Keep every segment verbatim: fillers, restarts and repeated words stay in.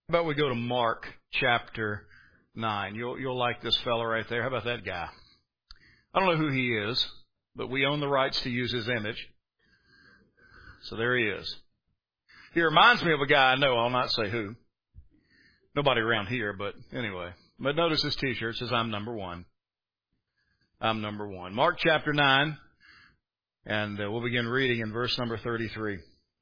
How about we go to Mark chapter nine? You'll, you'll like this fellow right there. How about that guy? I don't know who he is, but we own the rights to use his image. So there he is. He reminds me of a guy I know. I'll not say who. Nobody around here, but anyway. But notice his t-shirt says, I'm number one. I'm number one. Mark chapter nine, and uh, we'll begin reading in verse number thirty-three.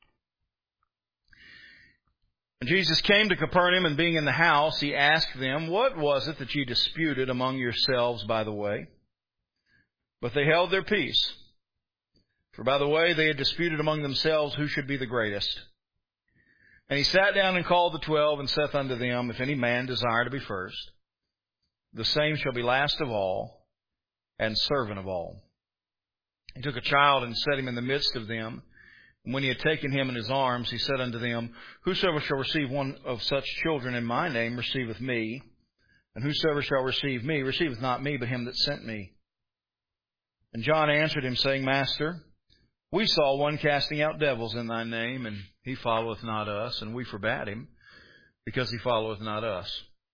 And Jesus came to Capernaum, and being in the house, he asked them, What was it that ye disputed among yourselves by the way? But they held their peace. For by the way they had disputed among themselves who should be the greatest. And he sat down and called the twelve, and saith unto them, If any man desire to be first, the same shall be last of all, and servant of all. He took a child, and set him in the midst of them. And when he had taken him in his arms, he said unto them, Whosoever shall receive one of such children in my name receiveth me. And whosoever shall receive me receiveth not me, but him that sent me. And John answered him, saying, Master, we saw one casting out devils in thy name, and he followeth not us, and we forbade him, because he followeth not us.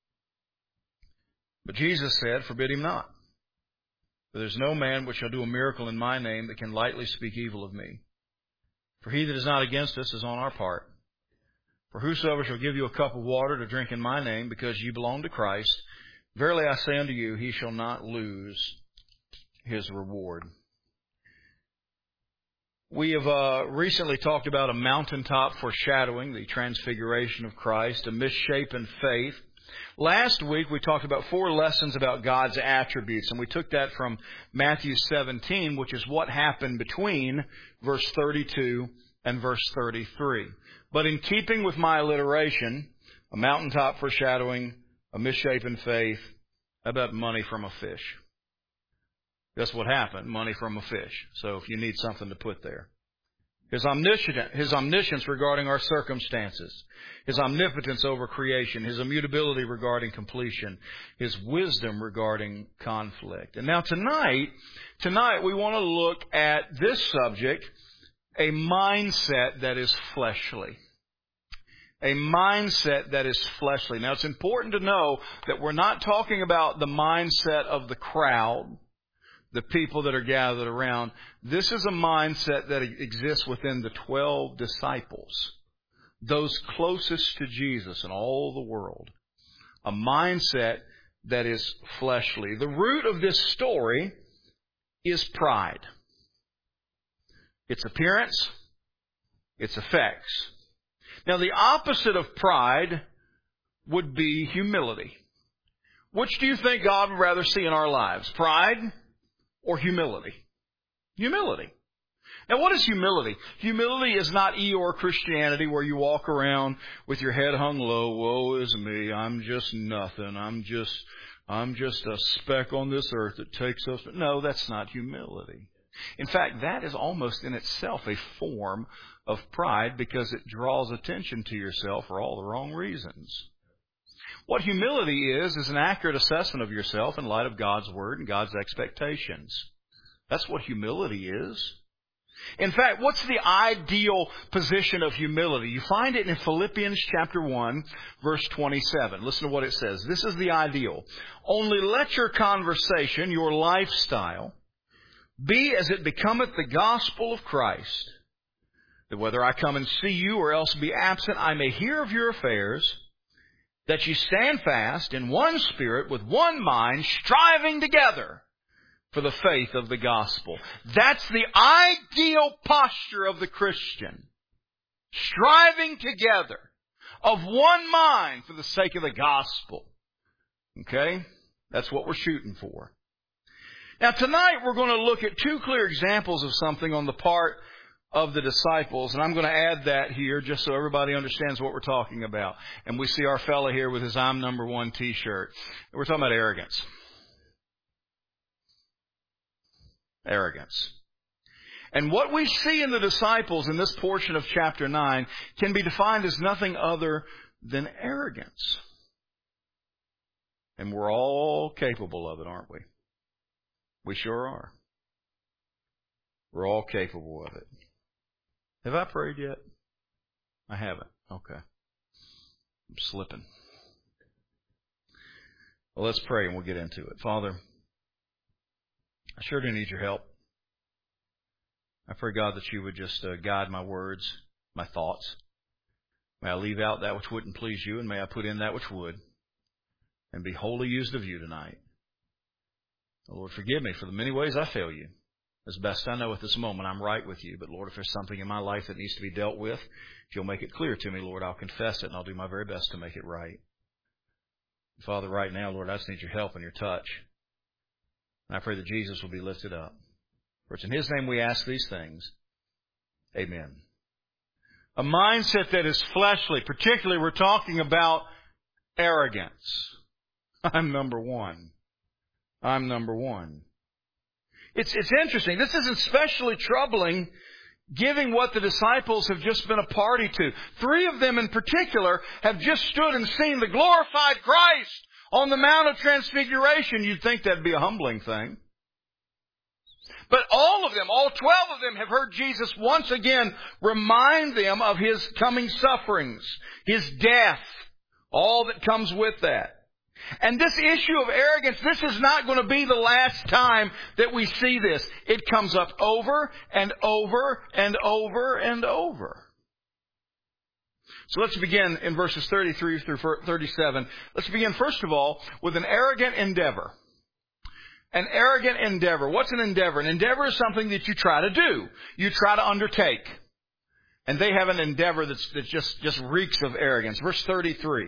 But Jesus said, Forbid him not. For there is no man which shall do a miracle in my name that can lightly speak evil of me. For he that is not against us is on our part. For whosoever shall give you a cup of water to drink in my name, because ye belong to Christ, verily I say unto you, he shall not lose his reward. We have uh, recently talked about a mountaintop foreshadowing, the transfiguration of Christ, a misshapen faith. Last week we talked about four lessons about God's attributes, and we took that from Matthew seventeen, which is what happened between verse thirty-two and verse thirty-three. But in keeping with my alliteration, a mountaintop foreshadowing, a misshapen faith, how about money from a fish? That's what happened, money from a fish. So if you need something to put there. His omniscience, his omniscience regarding our circumstances, His omnipotence over creation, His immutability regarding completion, His wisdom regarding conflict. And now tonight, tonight we want to look at this subject, a mindset that is fleshly. A mindset that is fleshly. Now it's important to know that we're not talking about the mindset of the crowd, the people that are gathered around. This is a mindset that exists within the twelve disciples, those closest to Jesus in all the world. A mindset that is fleshly. The root of this story is pride. Its appearance, its effects. Now the opposite of pride would be humility. Which do you think God would rather see in our lives? Pride or humility? Humility. Now what is humility? Humility is not Eeyore Christianity where you walk around with your head hung low. Woe is me. I'm just nothing. I'm just, I'm just a speck on this earth that takes us. No, that's not humility. In fact, that is almost in itself a form of pride because it draws attention to yourself for all the wrong reasons. What humility is, is an accurate assessment of yourself in light of God's Word and God's expectations. That's what humility is. In fact, what's the ideal position of humility? You find it in Philippians chapter one, verse twenty-seven. Listen to what it says. This is the ideal. Only let your conversation, your lifestyle, be as it becometh the gospel of Christ, that whether I come and see you or else be absent, I may hear of your affairs, that you stand fast in one spirit with one mind, striving together for the faith of the gospel. That's the ideal posture of the Christian. Striving together of one mind for the sake of the gospel. Okay? That's what we're shooting for. Now tonight we're going to look at two clear examples of something on the part of the disciples, and I'm going to add that here just so everybody understands what we're talking about. And we see our fella here with his I'm number one t-shirt. We're talking about arrogance. Arrogance. And what we see in the disciples in this portion of chapter nine can be defined as nothing other than arrogance. And we're all capable of it, aren't we? We sure are. We're all capable of it. Have I prayed yet? I haven't. Okay. I'm slipping. Well, let's pray and we'll get into it. Father, I sure do need your help. I pray, God, that you would just uh, guide my words, my thoughts. May I leave out that which wouldn't please you, and may I put in that which would, and be wholly used of you tonight. Oh, Lord, forgive me for the many ways I fail you. As best I know at this moment, I'm right with you. But, Lord, if there's something in my life that needs to be dealt with, if you'll make it clear to me, Lord, I'll confess it, and I'll do my very best to make it right. Father, right now, Lord, I just need your help and your touch. And I pray that Jesus will be lifted up. For it's in His name we ask these things. Amen. A mindset that is fleshly, particularly we're talking about arrogance. I'm number one. I'm number one. It's, it's interesting. This is especially troubling given what the disciples have just been a party to. Three of them in particular have just stood and seen the glorified Christ on the Mount of Transfiguration. You'd think that'd be a humbling thing. But all of them, all twelve of them have heard Jesus once again remind them of His coming sufferings, His death, all that comes with that. And this issue of arrogance, this is not going to be the last time that we see this. It comes up over and over and over and over. So let's begin in verses thirty-three through thirty-seven. Let's begin, first of all, with an arrogant endeavor. An arrogant endeavor. What's an endeavor? An endeavor is something that you try to do. You try to undertake. And they have an endeavor that's, that just, just reeks of arrogance. Verse thirty-three.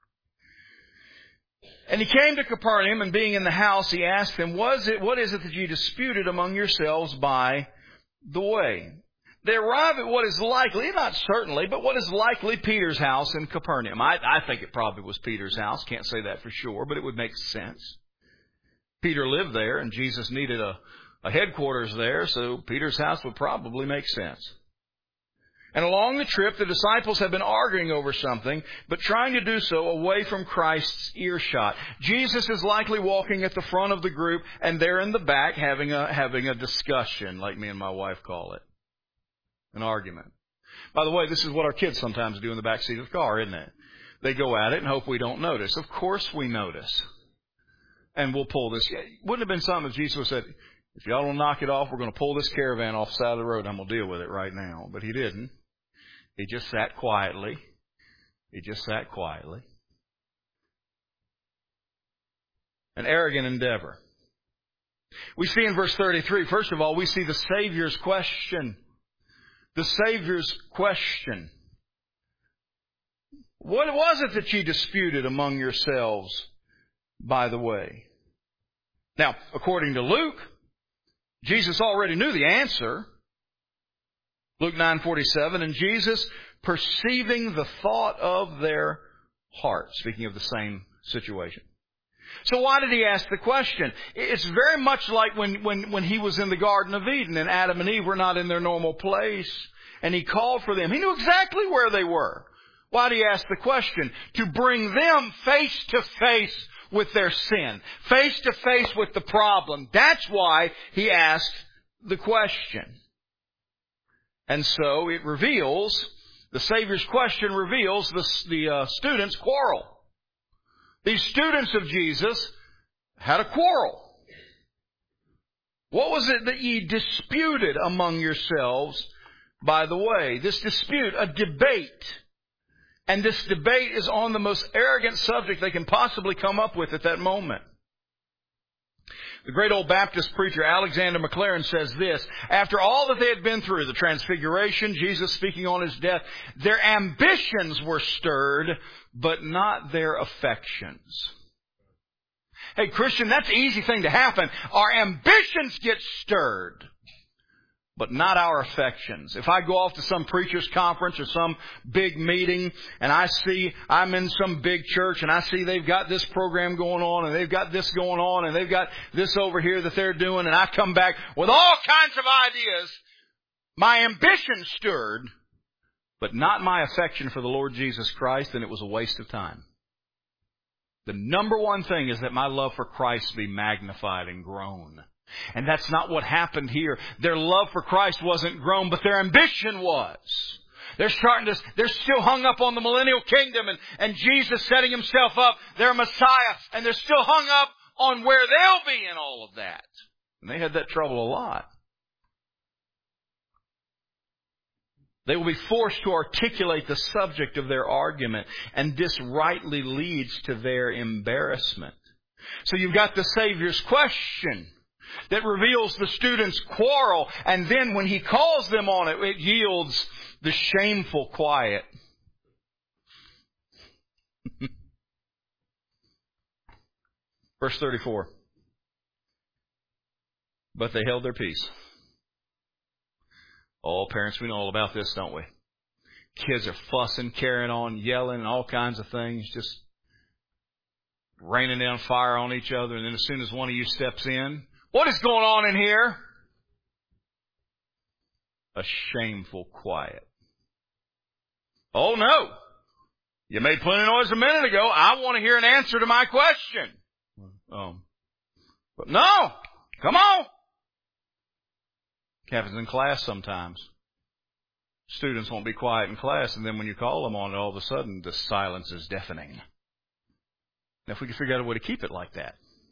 And he came to Capernaum, and being in the house, he asked them, Was it, what is it that you disputed among yourselves by the way? They arrive at what is likely, not certainly, but what is likely Peter's house in Capernaum. I, I think it probably was Peter's house. Can't say that for sure, but it would make sense. Peter lived there, and Jesus needed a, a headquarters there, so Peter's house would probably make sense. And along the trip, the disciples have been arguing over something, but trying to do so away from Christ's earshot. Jesus is likely walking at the front of the group, and they're in the back having a having a discussion, like me and my wife call it. An argument. By the way, this is what our kids sometimes do in the back seat of the car, isn't it? They go at it and hope we don't notice. Of course we notice. And we'll pull this. Wouldn't have been something if Jesus said, if y'all don't knock it off, we're going to pull this caravan off the side of the road and I'm going to deal with it right now. But He didn't. He just sat quietly. He just sat quietly. An arrogant endeavor. We see in verse thirty-three, first of all, we see the Savior's question. The Savior's question. What was it that you disputed among yourselves by the way? Now, according to Luke, Jesus already knew the answer. Luke nine forty-seven, and Jesus, perceiving the thought of their heart, speaking of the same situation. So why did He ask the question? It's very much like when, when, when He was in the Garden of Eden and Adam and Eve were not in their normal place, and He called for them. He knew exactly where they were. Why did He ask the question? To bring them face to face with their sin, face to face with the problem. That's why He asked the question. And so it reveals, the Savior's question reveals the, the uh, students' quarrel. These students of Jesus had a quarrel. What was it that ye disputed among yourselves by the way? This dispute, a debate. And this debate is on the most arrogant subject they can possibly come up with at that moment. The great old Baptist preacher Alexander McLaren says this: after all that they had been through, the transfiguration, Jesus speaking on His death, their ambitions were stirred, but not their affections. Hey, Christian, that's an easy thing to happen. Our ambitions get stirred, but not our affections. If I go off to some preacher's conference or some big meeting and I see I'm in some big church and I see they've got this program going on and they've got this going on and they've got this over here that they're doing, and I come back with all kinds of ideas, my ambition stirred, but not my affection for the Lord Jesus Christ, then it was a waste of time. The number one thing is that my love for Christ be magnified and grown. And that's not what happened here. Their love for Christ wasn't grown, but their ambition was. They're starting to, they're still hung up on the millennial kingdom and, and Jesus setting himself up, their Messiah, and they're still hung up on where they'll be in all of that. And they had that trouble a lot. They will be forced to articulate the subject of their argument, and this rightly leads to their embarrassment. So you've got the Savior's question that reveals the students' quarrel, and then when he calls them on it, it yields the shameful quiet. Verse thirty-four. But they held their peace. Oh, parents, we know all about this, don't we? Kids are fussing, carrying on, yelling, and all kinds of things, just raining down fire on each other. And then as soon as one of you steps in, what is going on in here? A shameful quiet. Oh, no. You made plenty of noise a minute ago. I want to hear an answer to my question. Um, but no, come on. It happens in class sometimes. Students won't be quiet in class, and then when you call them on it, all of a sudden the silence is deafening. Now, if we could figure out a way to keep it like that.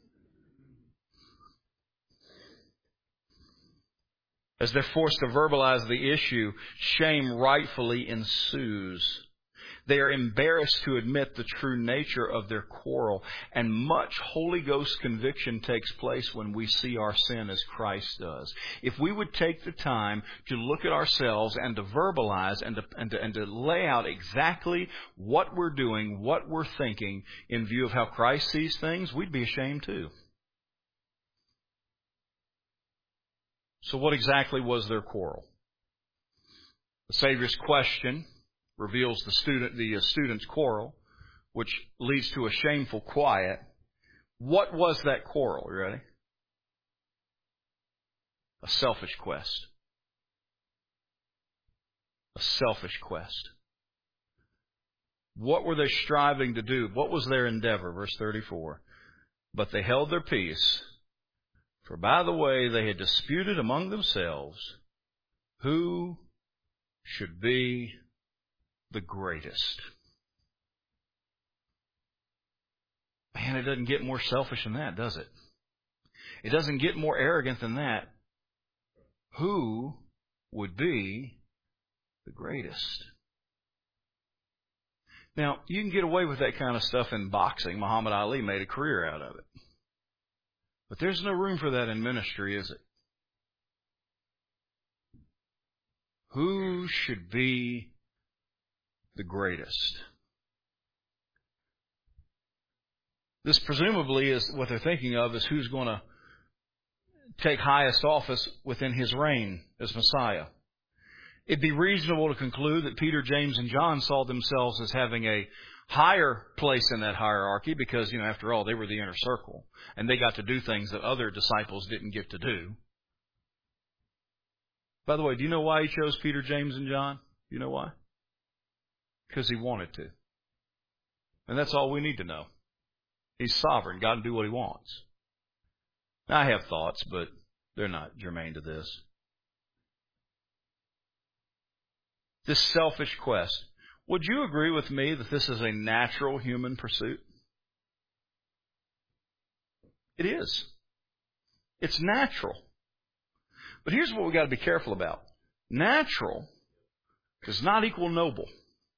As they're forced to verbalize the issue, shame rightfully ensues. They are embarrassed to admit the true nature of their quarrel, and much Holy Ghost conviction takes place when we see our sin as Christ does. If we would take the time to look at ourselves and to verbalize and to, and to, and to lay out exactly what we're doing, what we're thinking in view of how Christ sees things, we'd be ashamed too. So what exactly was their quarrel? The Savior's question reveals the student, the student's quarrel, which leads to a shameful quiet. What was that quarrel? You ready? A selfish quest. A selfish quest. What were they striving to do? What was their endeavor? Verse thirty-four. But they held their peace, for by the way they had disputed among themselves who should be the greatest. Man, it doesn't get more selfish than that, does it? It doesn't get more arrogant than that. Who would be the greatest? Now, you can get away with that kind of stuff in boxing. Muhammad Ali made a career out of it. But there's no room for that in ministry, is it? Who should be the greatest? This presumably is what they're thinking of is who's going to take highest office within his reign as Messiah. It'd be reasonable to conclude that Peter, James, and John saw themselves as having a higher place in that hierarchy because, you know, after all, they were the inner circle and they got to do things that other disciples didn't get to do. By the way, do you know why he chose Peter, James, and John? Do you know why? Because he wanted to. And that's all we need to know. He's sovereign. God can do what he wants. Now, I have thoughts, but they're not germane to this. This selfish quest. Would you agree with me that this is a natural human pursuit? It is. It's natural. But here's what we've got to be careful about. Natural does not equal noble.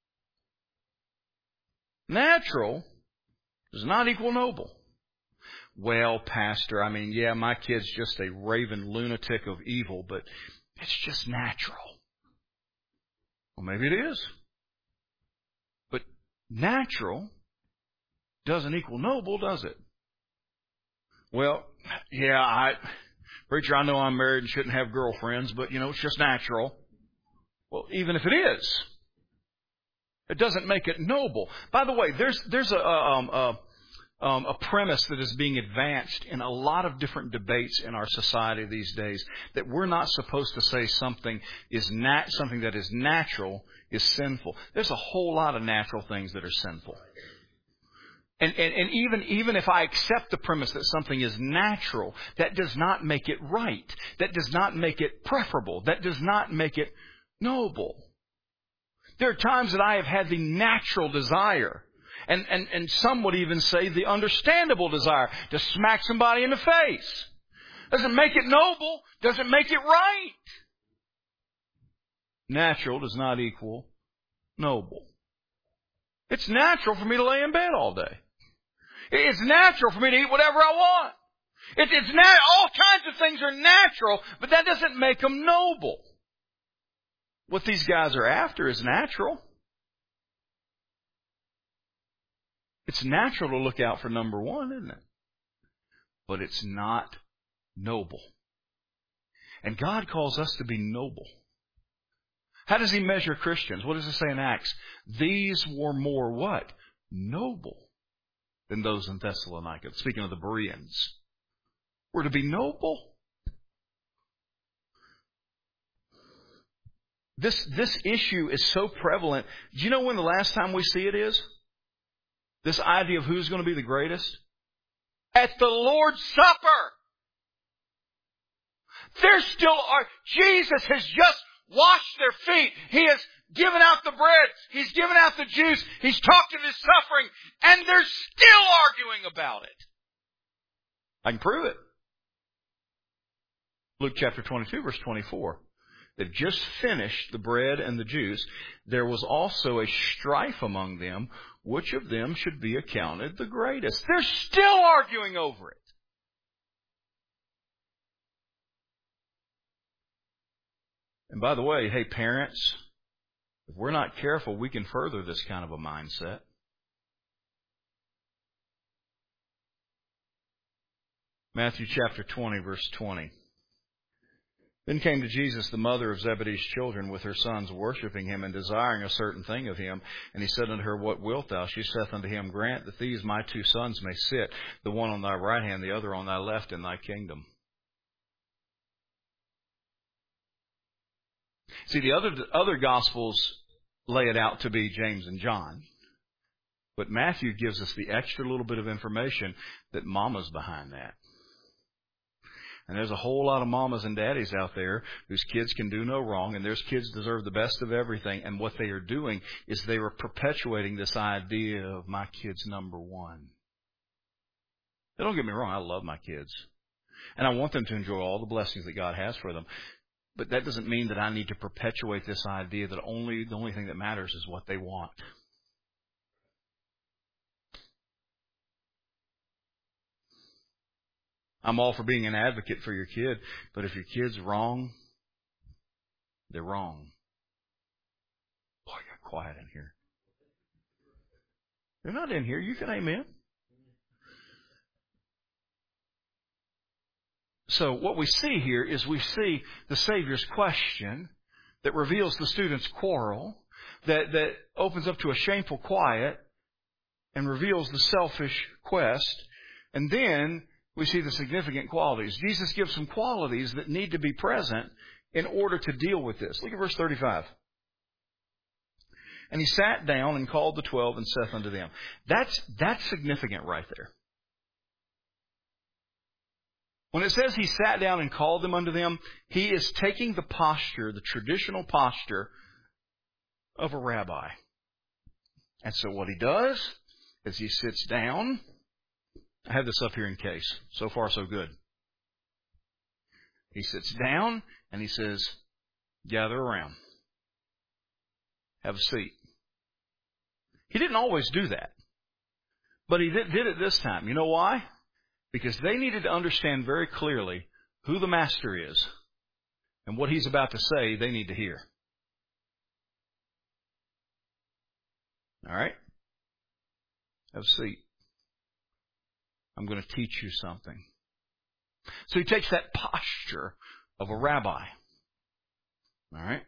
Natural does not equal noble. Well, Pastor, I mean, yeah, my kid's just a raving lunatic of evil, but it's just natural. Well, maybe it is. But natural doesn't equal noble, does it? Well, yeah, I, preacher, I know I'm married and shouldn't have girlfriends, but, you know, it's just natural. Well, even if it is, it doesn't make it noble. By the way, there's there's a um, a, um, a premise that is being advanced in a lot of different debates in our society these days that we're not supposed to say something is nat something that is natural is sinful. There's a whole lot of natural things that are sinful. And, and, and even, even if I accept the premise that something is natural, that does not make it right. That does not make it preferable. That does not make it noble. There are times that I have had the natural desire, and, and, and some would even say the understandable desire, to smack somebody in the face. Doesn't make it noble. Doesn't make it right. Natural does not equal noble. It's natural for me to lay in bed all day. It's natural for me to eat whatever I want. It, it's nat- all kinds of things are natural, but that doesn't make them noble. What these guys are after is natural. It's natural to look out for number one, isn't it? But it's not noble. And God calls us to be noble. How does He measure Christians? What does it say in Acts? These were more what? Noble than those in Thessalonica. Speaking of the Bereans. We're to be noble. This, this issue is so prevalent. Do you know when the last time we see it is? This idea of who's going to be the greatest? At the Lord's Supper. There still are. Jesus has just washed their feet. He has given out the bread. He's given out the juice. He's talked of His suffering. And they're still arguing about it. I can prove it. Luke chapter twenty-two, verse twenty-four. They've just finished the bread and the juice. There was also a strife among them. Which of them should be accounted the greatest? They're still arguing over it. And by the way, hey parents, if we're not careful, we can further this kind of a mindset. Matthew chapter twenty, verse twenty. Then came to Jesus the mother of Zebedee's children with her sons, worshiping Him and desiring a certain thing of Him. And He said unto her, What wilt thou? She saith unto Him, Grant that these my two sons may sit, the one on thy right hand, the other on thy left, in thy kingdom. See, the other other Gospels lay it out to be James and John. But Matthew gives us the extra little bit of information that Mama's behind that. And there's a whole lot of mamas and daddies out there whose kids can do no wrong, and their kids deserve the best of everything. And what they are doing is they are perpetuating this idea of my kid's number one. Now, don't get me wrong, I love my kids. And I want them to enjoy all the blessings that God has for them. But that doesn't mean that I need to perpetuate this idea that only the only thing that matters is what they want. I'm all for being an advocate for your kid, but if your kid's wrong, they're wrong. Boy, I got quiet in here. They're not in here. You can amen. So what we see here is we see the Savior's question that reveals the student's quarrel, that, that opens up to a shameful quiet and reveals the selfish quest, and then we see the significant qualities. Jesus gives some qualities that need to be present in order to deal with this. Look at verse thirty-five. And He sat down and called the twelve and saith unto them. That's, that's significant right there. When it says He sat down and called them unto them, He is taking the posture, the traditional posture of a rabbi. And so what He does is He sits down. I have this up here in case. So far, so good. He sits down and He says, gather around. Have a seat. He didn't always do that. But He did, did it this time. You know why? Because they needed to understand very clearly who the Master is and what He's about to say they need to hear. All right? Have a seat. I'm going to teach you something. So He takes that posture of a rabbi. All right?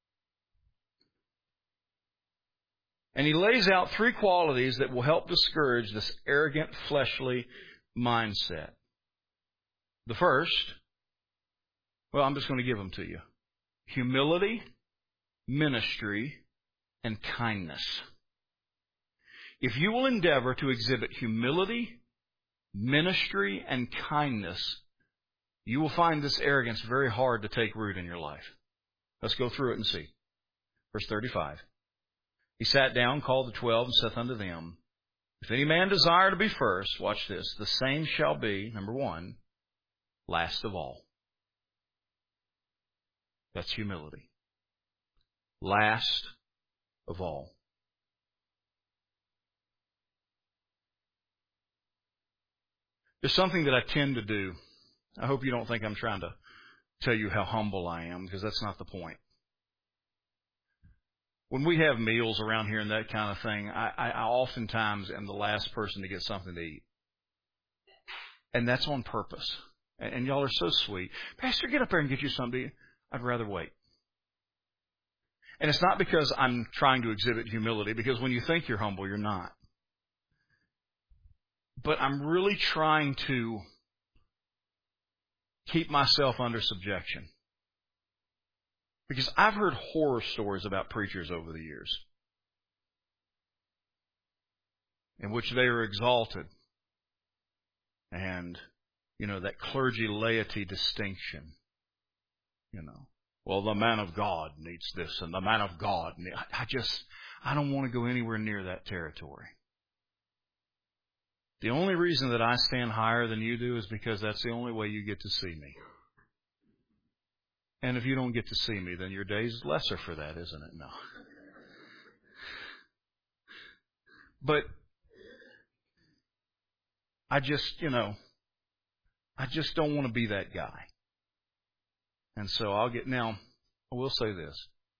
And He lays out three qualities that will help discourage this arrogant, fleshly mindset. The first, well, I'm just going to give them to you. Humility, ministry, and kindness. If you will endeavor to exhibit humility, ministry, and kindness, you will find this arrogance very hard to take root in your life. Let's go through it and see. Verse thirty-five. He sat down, called the twelve, and saith unto them, If any man desire to be first, watch this, the same shall be, number one, last of all. That's humility. Last of all. There's something that I tend to do. I hope you don't think I'm trying to tell you how humble I am, because that's not the point. When we have meals around here and that kind of thing, I, I, I oftentimes am the last person to get something to eat. And that's on purpose. And, and y'all are so sweet. Pastor, get up there and get you something. I'd rather wait. And it's not because I'm trying to exhibit humility, because when you think you're humble, you're not. But I'm really trying to keep myself under subjection. Because I've heard horror stories about preachers over the years in which they are exalted. And, you know, that clergy laity distinction. You know, well, the man of God needs this and the man of God. I just, I don't want to go anywhere near that territory. The only reason that I stand higher than you do is because that's the only way you get to see me. And if you don't get to see me, then your day's lesser for that, isn't it? No. But I just, you know, I just don't want to be that guy. And so I'll get, now, I will say this.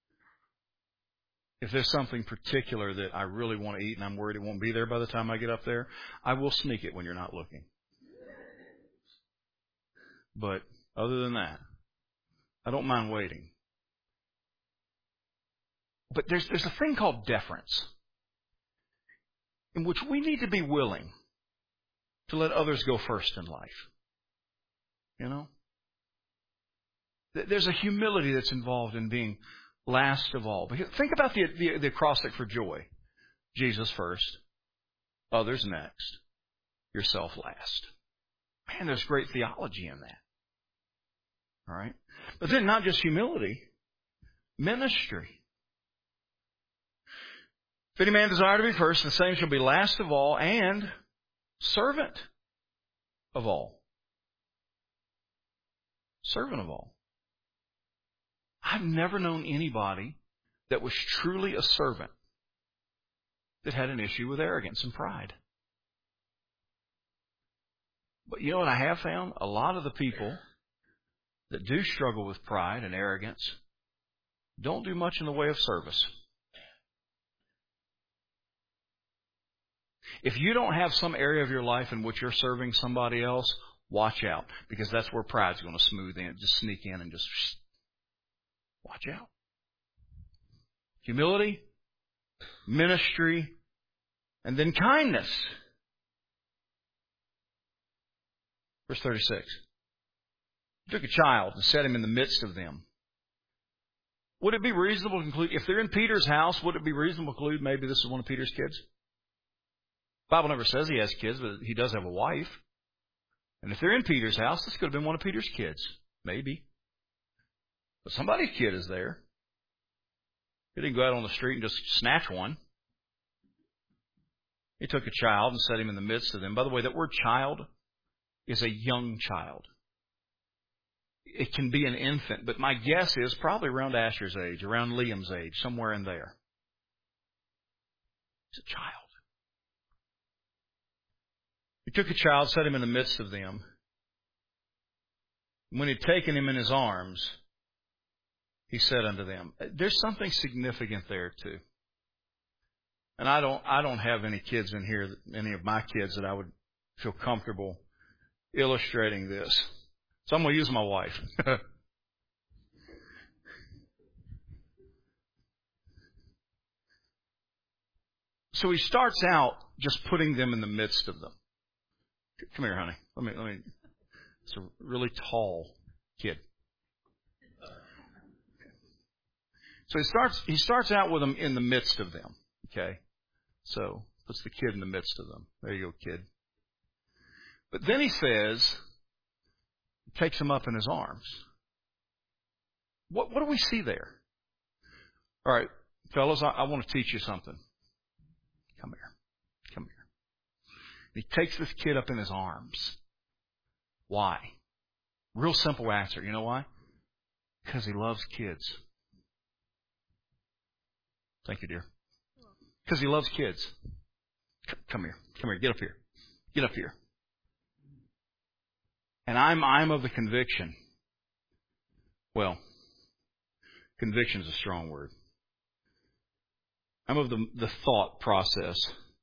If there's something particular that I really want to eat and I'm worried it won't be there by the time I get up there, I will sneak it when you're not looking. But other than that, I don't mind waiting. But there's there's a thing called deference, in which we need to be willing to let others go first in life. You know? There's a humility that's involved in being last of all. Because think about the, the, the acrostic for joy. Jesus first, others next, yourself last. Man, there's great theology in that. All right? But then not just humility, ministry. If any man desire to be first, the same shall be last of all and servant of all. Servant of all. I've never known anybody that was truly a servant that had an issue with arrogance and pride. But you know what I have found? A lot of the people that do struggle with pride and arrogance don't do much in the way of service. If you don't have some area of your life in which you're serving somebody else, watch out, because that's where pride's going to smooth in, just sneak in and just watch out. Humility, ministry, and then kindness. Verse thirty-six. He took a child and set him in the midst of them. Would it be reasonable to conclude, if they're in Peter's house, would it be reasonable to conclude maybe this is one of Peter's kids? The Bible never says he has kids, but he does have a wife. And if they're in Peter's house, this could have been one of Peter's kids. Maybe. But somebody's kid is there. He didn't go out on the street and just snatch one. He took a child and set him in the midst of them. By the way, that word child is a young child. It can be an infant, but my guess is probably around Asher's age, around Liam's age, somewhere in there. He's a child. He took a child, set him in the midst of them. When he had taken him in his arms, he said unto them, there's something significant there too. And I don't, I don't have any kids in here, any of my kids that I would feel comfortable illustrating this. So I'm going to use my wife. So he starts out just putting them in the midst of them. Come here, honey. Let me, let me. It's a really tall kid. So he starts, he starts out with them in the midst of them. Okay. So puts the kid in the midst of them. There you go, kid. But then he says, takes him up in his arms. What, what do we see there? All right. Fellas, I, I want to teach you something. Come here. Come here. He takes this kid up in his arms. Why? Real simple answer. You know why? Because he loves kids. Thank you, dear. Because he loves kids. C- come here. Come here. Get up here. Get up here. And I'm I'm of the conviction. Well, conviction is a strong word. I'm of the, the thought process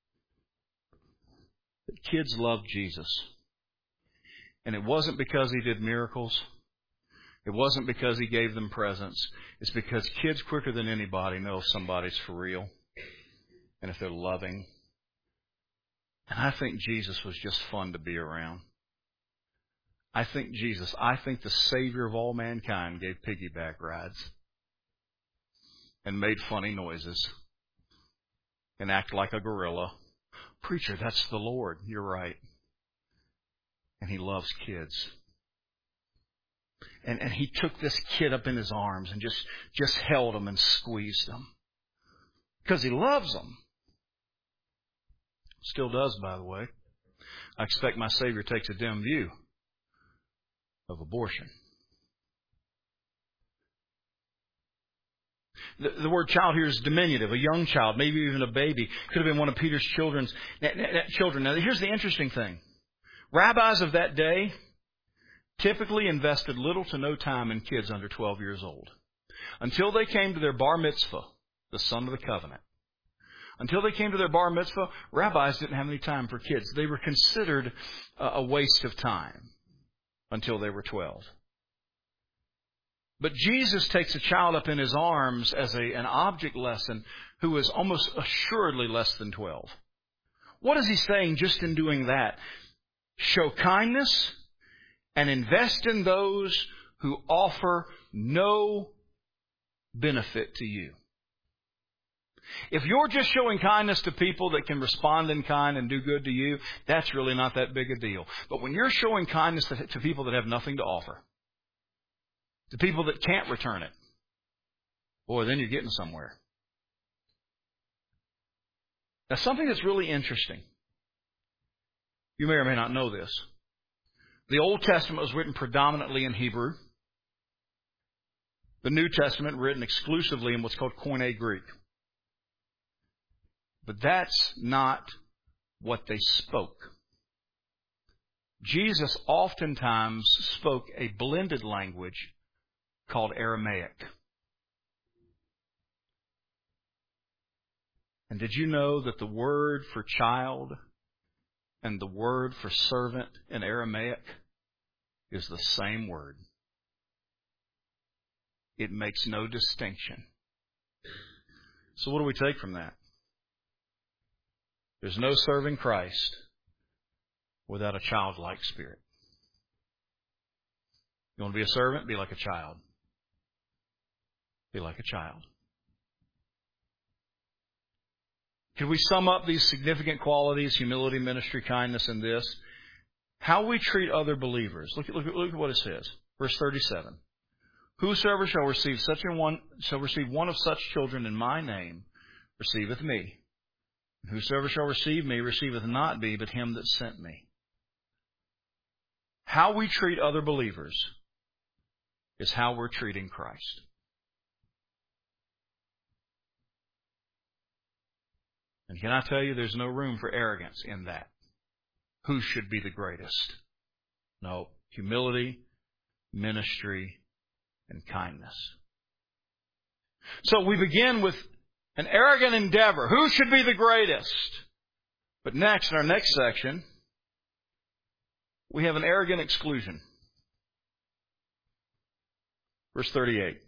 that kids love Jesus. And it wasn't because he did miracles. It wasn't because he gave them presents. It's because kids quicker than anybody know if somebody's for real and if they're loving. And I think Jesus was just fun to be around. I think Jesus, I think the Savior of all mankind gave piggyback rides and made funny noises and act like a gorilla. Preacher, that's the Lord. You're right. And he loves kids. And and he took this kid up in his arms and just, just held him and squeezed him. Because he loves them. Still does, by the way. I expect my Savior takes a dim view of abortion. The, the word child here is diminutive, a young child, maybe even a baby. Could have been one of Peter's children's children. Now, here's the interesting thing. Rabbis of that day typically invested little to no time in kids under twelve years old. Until they came to their bar mitzvah, the son of the covenant. Until they came to their bar mitzvah, rabbis didn't have any time for kids. They were considered a waste of time until they were twelve. But Jesus takes a child up in his arms as a, an object lesson who is almost assuredly less than twelve. What is he saying just in doing that? Show kindness and invest in those who offer no benefit to you. If you're just showing kindness to people that can respond in kind and do good to you, that's really not that big a deal. But when you're showing kindness to, to people that have nothing to offer, to people that can't return it, boy, then you're getting somewhere. Now, something that's really interesting. You may or may not know this. The Old Testament was written predominantly in Hebrew. The New Testament written exclusively in what's called Koine Greek. But that's not what they spoke. Jesus oftentimes spoke a blended language called Aramaic. And did you know that the word for child and the word for servant in Aramaic is the same word? It makes no distinction. So what do we take from that? There's no serving Christ without a childlike spirit. You want to be a servant? Be like a child. Be like a child. Can we sum up these significant qualities, humility, ministry, kindness, and this? How we treat other believers. Look at, look at, look at what it says. Verse thirty-seven. Whosoever shall receive such a one shall receive one of such children in my name, receiveth me. And whosoever shall receive me receiveth not me, but him that sent me. How we treat other believers is how we're treating Christ. And can I tell you, there's no room for arrogance in that. Who should be the greatest? No, humility, ministry, and kindness. So we begin with an arrogant endeavor. Who should be the greatest? But next, in our next section, we have an arrogant exclusion. Verse thirty-eight.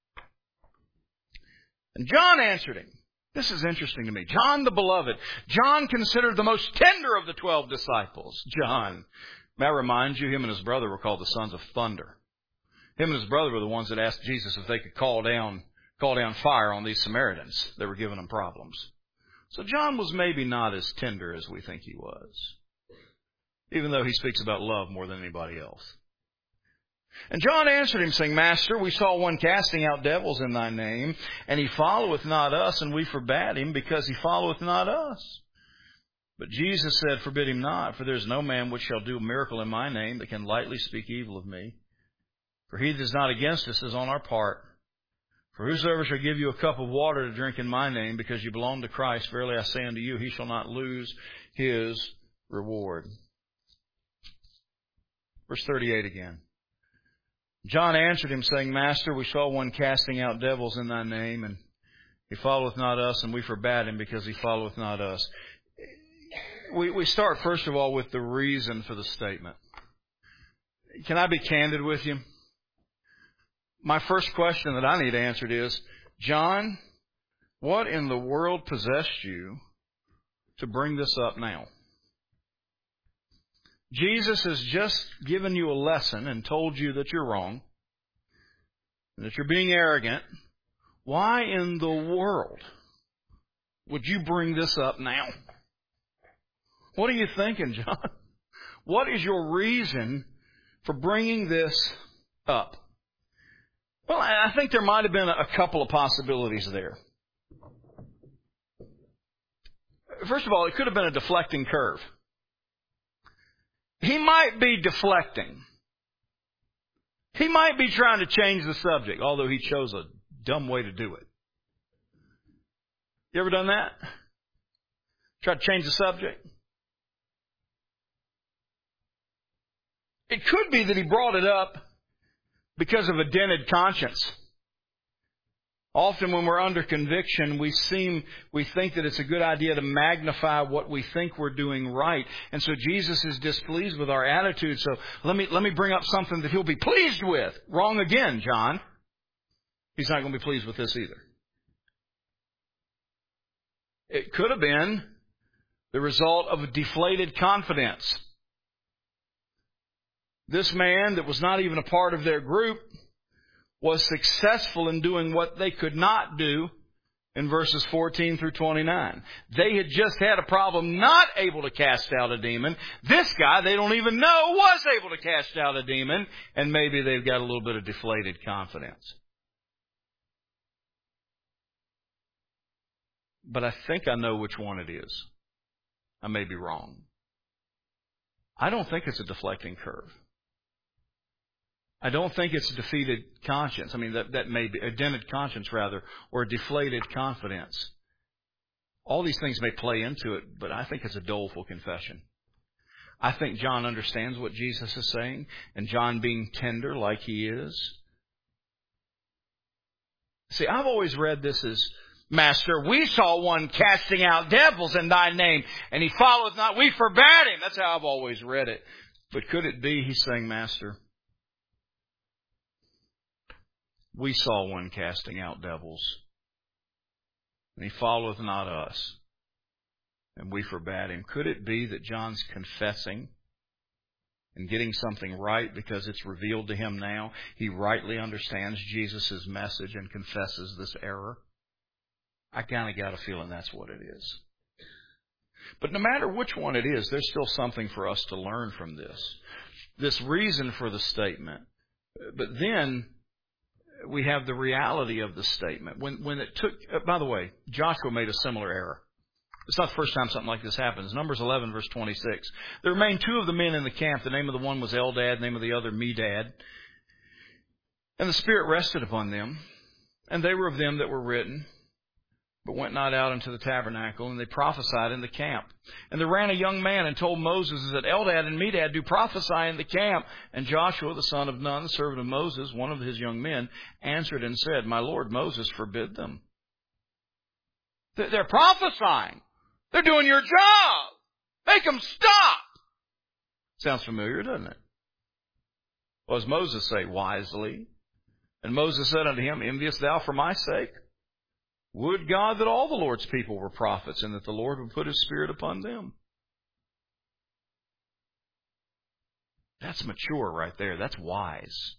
And John answered him. This is interesting to me. John the beloved. John considered the most tender of the twelve disciples. John. May I remind you, him and his brother were called the sons of thunder. Him and his brother were the ones that asked Jesus if they could call down, call down fire on these Samaritans that were giving them problems. So John was maybe not as tender as we think he was, even though he speaks about love more than anybody else. And John answered him, saying, Master, we saw one casting out devils in thy name, and he followeth not us, and we forbade him, because he followeth not us. But Jesus said, Forbid him not, for there is no man which shall do a miracle in my name that can lightly speak evil of me. For he that is not against us is on our part. For whosoever shall give you a cup of water to drink in my name, because you belong to Christ, verily I say unto you, he shall not lose his reward. Verse thirty-eight again. John answered him, saying, Master, we saw one casting out devils in thy name, and he followeth not us, and we forbade him, because he followeth not us. We, we start, first of all, with the reason for the statement. Can I be candid with you? My first question that I need answered is, John, what in the world possessed you to bring this up now? Jesus has just given you a lesson and told you that you're wrong, and that you're being arrogant. Why in the world would you bring this up now? What are you thinking, John? What is your reason for bringing this up? Well, I think there might have been a couple of possibilities there. First of all, it could have been a deflecting curve. He might be deflecting. He might be trying to change the subject, although he chose a dumb way to do it. You ever done that? Try to change the subject? It could be that he brought it up because of a dented conscience. Often when we're under conviction, we seem, we think that it's a good idea to magnify what we think we're doing right. And so Jesus is displeased with our attitude. So let me, let me bring up something that he'll be pleased with. Wrong again, John. He's not going to be pleased with this either. It could have been the result of a deflated confidence. This man that was not even a part of their group was successful in doing what they could not do in verses fourteen through twenty-nine. They had just had a problem not able to cast out a demon. This guy, they don't even know, was able to cast out a demon, and maybe they've got a little bit of deflated confidence. But I think I know which one it is. I may be wrong. I don't think it's a deflecting curve. I don't think it's a defeated conscience. I mean, that, that may be a dented conscience, rather, or a deflated confidence. All these things may play into it, but I think it's a doleful confession. I think John understands what Jesus is saying, and John, being tender like he is. See, I've always read this as, Master, we saw one casting out devils in thy name, and he followeth not. We forbade him. That's how I've always read it. But could it be he's saying, Master, we saw one casting out devils, and he followeth not us, and we forbade him. Could it be that John's confessing and getting something right because it's revealed to him now? He rightly understands Jesus' message and confesses this error. I kind of got a feeling that's what it is. But no matter which one it is, there's still something for us to learn from this. This reason for the statement. But then we have the reality of the statement. When when it took, uh, by the way, Joshua made a similar error. It's not the first time something like this happens. Numbers eleven, verse twenty-six. There remained two of the men in the camp. The name of the one was Eldad, the name of the other Medad. And the Spirit rested upon them, and they were of them that were written, but went not out into the tabernacle, and they prophesied in the camp. And there ran a young man and told Moses that Eldad and Medad do prophesy in the camp. And Joshua, the son of Nun, the servant of Moses, one of his young men, answered and said, My Lord Moses forbid them. They're prophesying. They're doing your job. Make them stop. Sounds familiar, doesn't it? What does Moses say? Wisely. And Moses said unto him, Enviest thou for my sake? Would God that all the Lord's people were prophets, and that the Lord would put his Spirit upon them. That's mature right there. That's wise.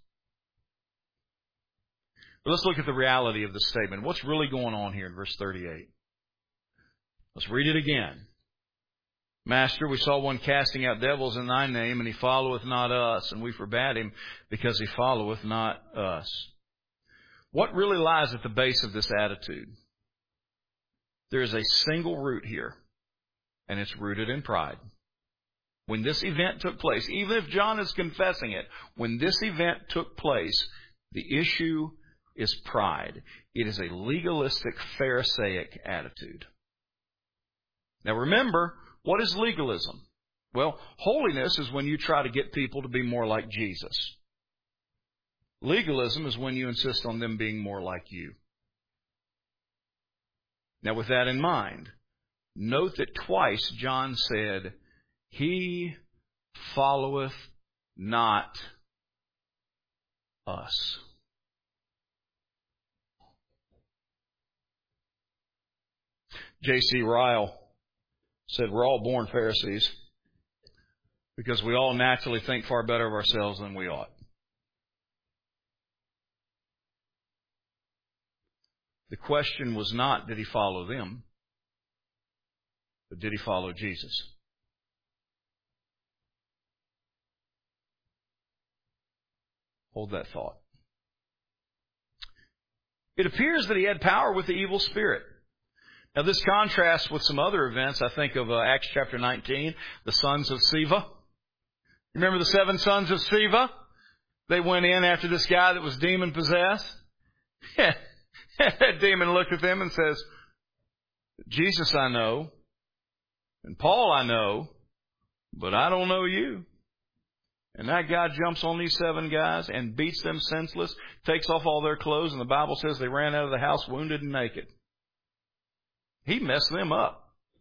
But let's look at the reality of the statement. What's really going on here in verse thirty-eight? Let's read it again. Master, we saw one casting out devils in thy name, and he followeth not us, and we forbade him because he followeth not us. What really lies at the base of this attitude? There is a single root here, and it's rooted in pride. When this event took place, even if John is confessing it, when this event took place, the issue is pride. It is a legalistic, Pharisaic attitude. Now remember, what is legalism? Well, holiness is when you try to get people to be more like Jesus. Legalism is when you insist on them being more like you. Now with that in mind, note that twice John said, he followeth not us. J C Ryle said, we're all born Pharisees because we all naturally think far better of ourselves than we ought. The question was not, did he follow them? But did he follow Jesus? Hold that thought. It appears that he had power with the evil spirit. Now this contrasts with some other events. I think of uh, Acts chapter nineteen, the sons of Sceva. Remember the seven sons of Sceva? They went in after this guy that was demon possessed. That demon looked at them and says, Jesus I know, and Paul I know, but I don't know you. And that guy jumps on these seven guys and beats them senseless, takes off all their clothes, and the Bible says they ran out of the house wounded and naked. He messed them up.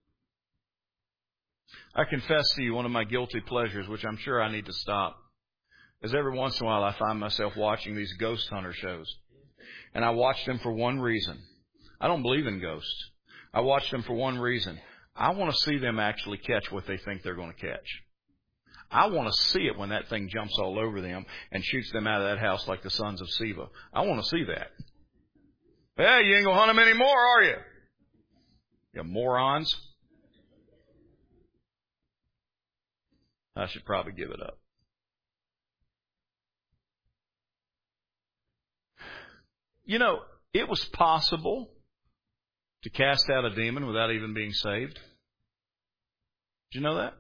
I confess to you one of my guilty pleasures, which I'm sure I need to stop, is every once in a while I find myself watching these ghost hunter shows. And I watch them for one reason. I don't believe in ghosts. I watch them for one reason. I want to see them actually catch what they think they're going to catch. I want to see it when that thing jumps all over them and shoots them out of that house like the sons of Sceva. I want to see that. Hey, you ain't going to hunt them anymore, are you? You morons. I should probably give it up. You know, it was possible to cast out a demon without even being saved. Did you know that?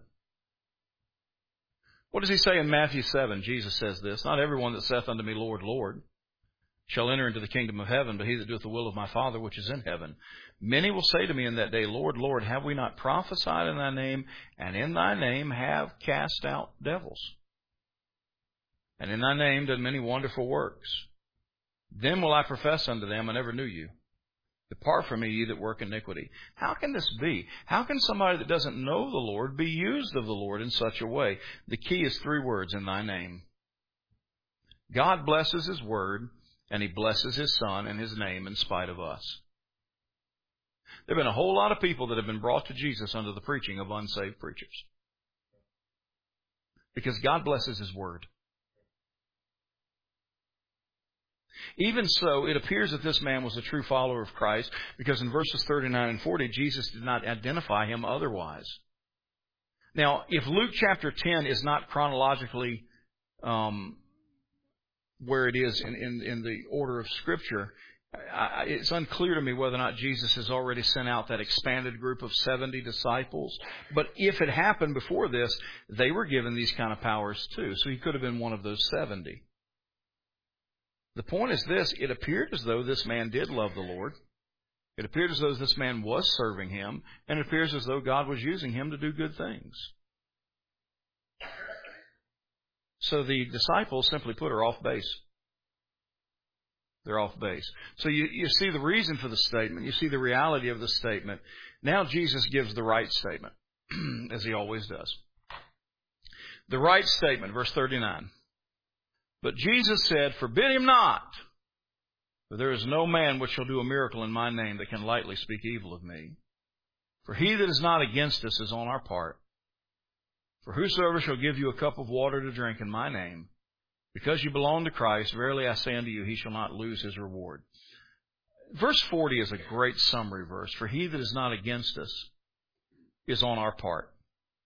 What does he say in Matthew seven? Jesus says this, not everyone that saith unto me, Lord, Lord, shall enter into the kingdom of heaven, but he that doeth the will of my Father which is in heaven. Many will say to me in that day, Lord, Lord, have we not prophesied in thy name, and in thy name have cast out devils? And in thy name done many wonderful works. Then will I profess unto them, I never knew you. Depart from me, ye that work iniquity. How can this be? How can somebody that doesn't know the Lord be used of the Lord in such a way? The key is three words, in thy name. God blesses his word, and he blesses his son and his name in spite of us. There have been a whole lot of people that have been brought to Jesus under the preaching of unsaved preachers. Because God blesses his word. Even so, it appears that this man was a true follower of Christ, because in verses thirty-nine and forty, Jesus did not identify him otherwise. Now, if Luke chapter ten is not chronologically um, where it is in, in, in the order of Scripture, I, it's unclear to me whether or not Jesus has already sent out that expanded group of seventy disciples. But if it happened before this, they were given these kind of powers too. So he could have been one of those seventy. The point is this, it appeared as though this man did love the Lord. It appeared as though this man was serving him, and it appears as though God was using him to do good things. So the disciples simply put are off base. They're off base. So you, you see the reason for the statement. You see the reality of the statement. Now Jesus gives the right statement, as he always does. The right statement, verse thirty-nine. But Jesus said, forbid him not, for there is no man which shall do a miracle in my name that can lightly speak evil of me. For he that is not against us is on our part. For whosoever shall give you a cup of water to drink in my name, because you belong to Christ, verily I say unto you, he shall not lose his reward. Verse forty is a great summary verse. For he that is not against us is on our part.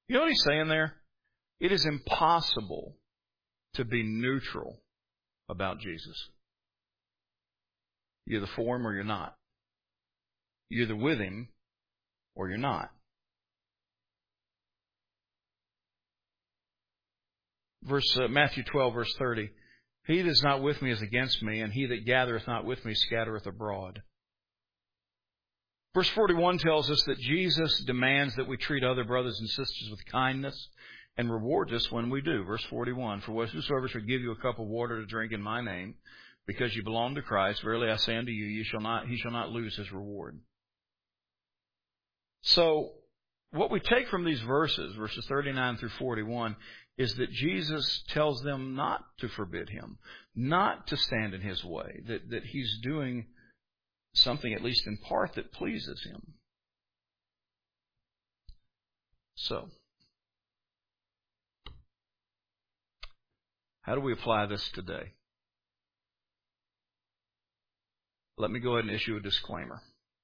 You know what he's saying there? It is impossible to be neutral about Jesus. You're either for him or you're not. You're either with him or you're not. Verse uh, Matthew twelve, verse thirty. He that is not with me is against me, and he that gathereth not with me scattereth abroad. Verse forty-one tells us that Jesus demands that we treat other brothers and sisters with kindness and rewards us when we do. Verse forty-one, for whosoever shall give you a cup of water to drink in my name, because you belong to Christ, verily I say unto you, you shall not, he shall not lose his reward. So, what we take from these verses, verses thirty-nine through forty-one, is that Jesus tells them not to forbid him, not to stand in his way, that, that he's doing something, at least in part, that pleases him. So, how do we apply this today? Let me go ahead and issue a disclaimer.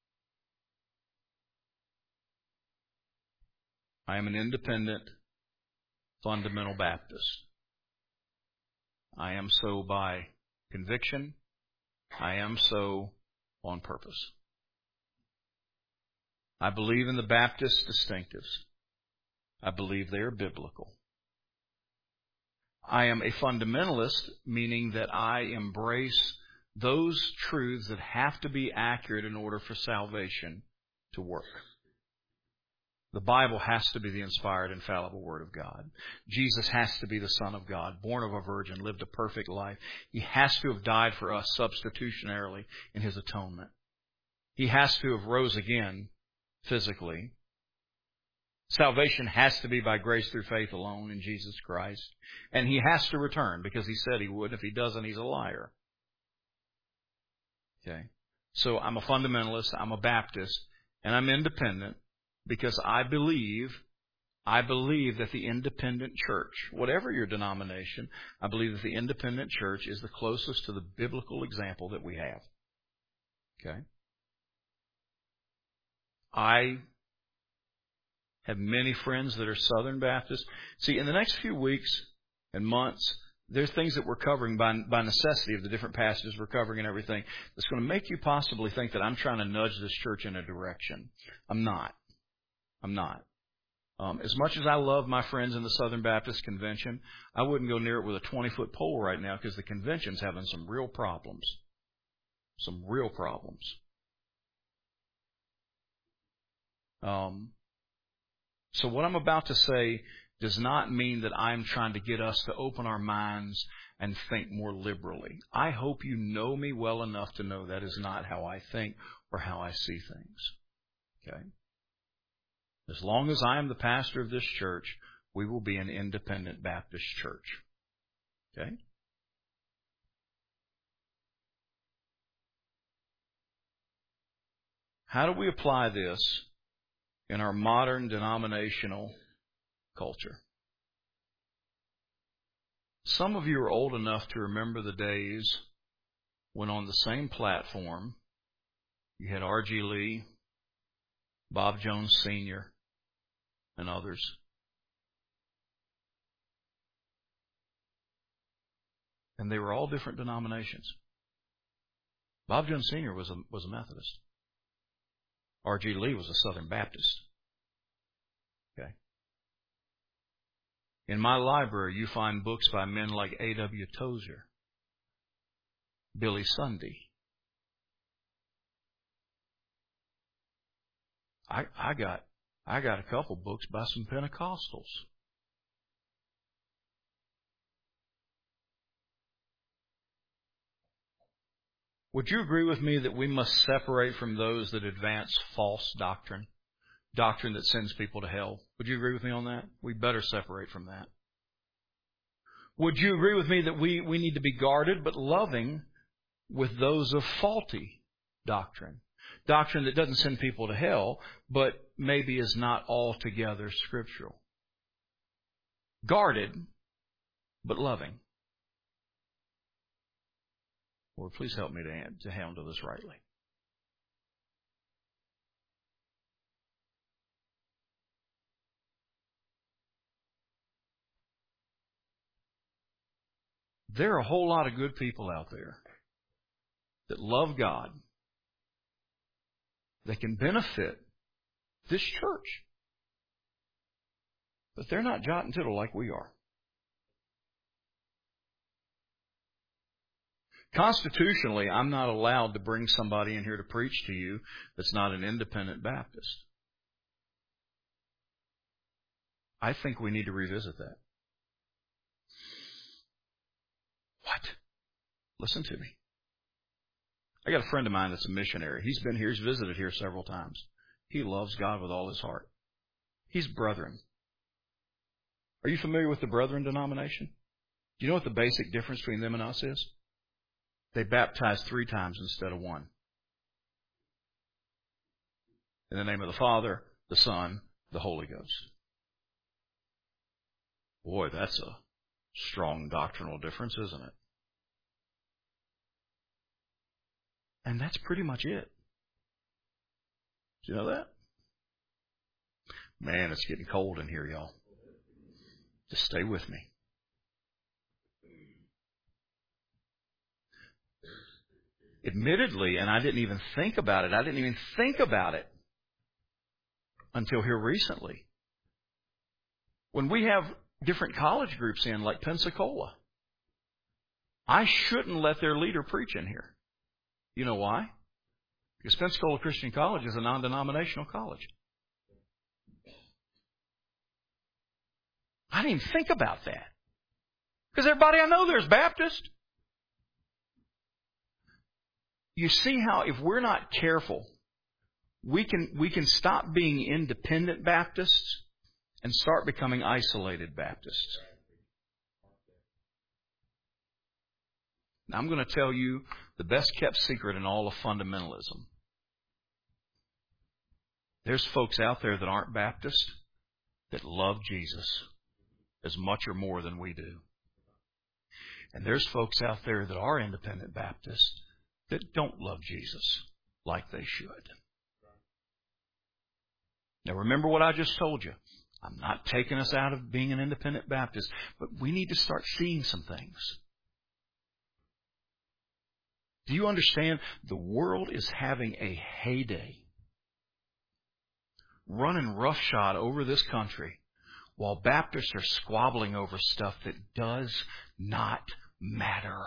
I am an independent, fundamental Baptist. I am so by conviction. I am so on purpose. I believe in the Baptist distinctives. I believe they are biblical. I am a fundamentalist, meaning that I embrace those truths that have to be accurate in order for salvation to work. The Bible has to be the inspired, infallible Word of God. Jesus has to be the Son of God, born of a virgin, lived a perfect life. He has to have died for us substitutionarily in His atonement. He has to have rose again physically. Salvation has to be by grace through faith alone in Jesus Christ. And He has to return because He said He would. If He doesn't, He's a liar. Okay? So I'm a fundamentalist, I'm a Baptist, and I'm independent. Because I believe, I believe that the independent church, whatever your denomination, I believe that the independent church is the closest to the biblical example that we have. Okay? I have many friends that are Southern Baptists. See, in the next few weeks and months, there's things that we're covering by, by necessity of the different passages we're covering and everything that's going to make you possibly think that I'm trying to nudge this church in a direction. I'm not. I'm not. Um, as much as I love my friends in the Southern Baptist Convention, I wouldn't go near it with a twenty-foot pole right now because the convention's having some real problems. Some real problems. Um, so what I'm about to say does not mean that I'm trying to get us to open our minds and think more liberally. I hope you know me well enough to know that is not how I think or how I see things. Okay? As long as I am the pastor of this church, we will be an independent Baptist church. Okay? How do we apply this in our modern denominational culture? Some of you are old enough to remember the days when on the same platform you had R G Lee, Bob Jones Senior, and others. And they were all different denominations. Bob Jones Senior was a, was a Methodist. R G Lee was a Southern Baptist. Okay. In my library, you find books by men like A W Tozer, Billy Sunday. I, I got I got a couple books by some Pentecostals. Would you agree with me that we must separate from those that advance false doctrine, doctrine that sends people to hell? Would you agree with me on that? We better separate from that. Would you agree with me that we, we need to be guarded but loving with those of faulty doctrine? Doctrine that doesn't send people to hell, but maybe is not altogether scriptural. Guarded, but loving. Lord, please help me to, to handle this rightly. there are a whole lot of good people out there that love God, that can benefit this church. But they're not jot and tittle like we are. Constitutionally, I'm not allowed to bring somebody in here to preach to you that's not an independent Baptist. I think we need to revisit that. What? Listen to me. I got a friend of mine that's a missionary. He's been here. He's visited here several times. He loves God with all his heart. He's Brethren. Are you familiar with the Brethren denomination? Do you know what the basic difference between them and us is? They baptize three times instead of one. In the name of the Father, the Son, the Holy Ghost. Boy, that's a strong doctrinal difference, isn't it? And that's pretty much it. Do you know that? Man, it's getting cold in here, y'all. Just stay with me. Admittedly, and I didn't even think about it, I didn't even think about it until here recently. When we have different college groups in, like Pensacola, I shouldn't let their leader preach in here. You know why? Because Pensacola Christian College is a non-denominational college. I didn't even think about that. Because everybody I know there is Baptist. You see how if we're not careful, we can we can stop being independent Baptists and start becoming isolated Baptists. Now, I'm going to tell you the best kept secret in all of fundamentalism. There's folks out there that aren't Baptist that love Jesus as much or more than we do. And there's folks out there that are independent Baptists that don't love Jesus like they should. Now remember what I just told you. I'm not taking us out of being an independent Baptist, but we need to start seeing some things. Do you understand? The world is having a heyday, running roughshod over this country, while Baptists are squabbling over stuff that does not matter.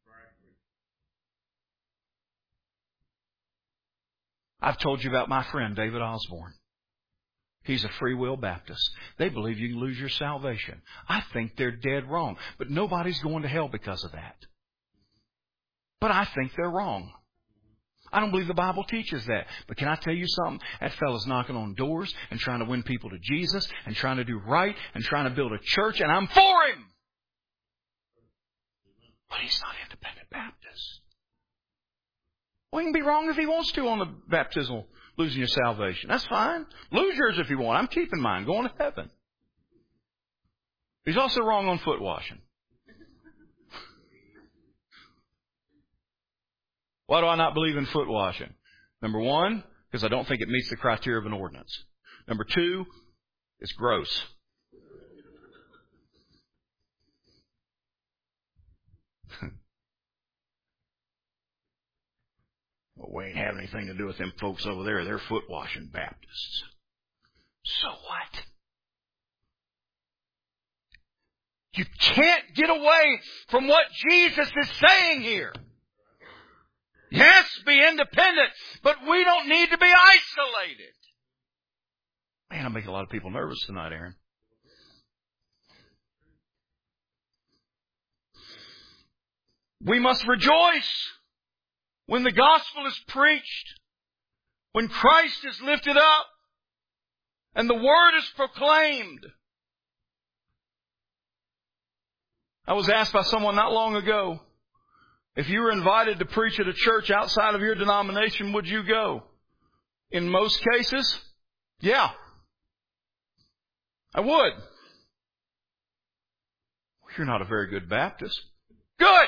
I've told you about my friend David Osborne. He's a free will Baptist. They believe you can lose your salvation. I think they're dead wrong, but nobody's going to hell because of that. But I think they're wrong. I don't believe the Bible teaches that. But can I tell you something? That fellow's knocking on doors and trying to win people to Jesus and trying to do right and trying to build a church, and I'm for him. But he's not independent Baptist. Well, he can be wrong if he wants to on the baptismal, losing your salvation. That's fine. Lose yours if you want. I'm keeping mine, going to heaven. He's also wrong on foot washing. Why do I not believe in foot washing? Number one, because I don't think it meets the criteria of an ordinance. Number two, it's gross. Well, we ain't having anything to do with them folks over there. They're foot washing Baptists. So what? You can't get away from what Jesus is saying here. Yes, be independent, but we don't need to be isolated. Man, I make a lot of people nervous tonight, Aaron. We must rejoice when the gospel is preached, when Christ is lifted up, and the word is proclaimed. I was asked by someone not long ago, if you were invited to preach at a church outside of your denomination, would you go? In most cases, yeah, I would. You're not a very good Baptist. Good!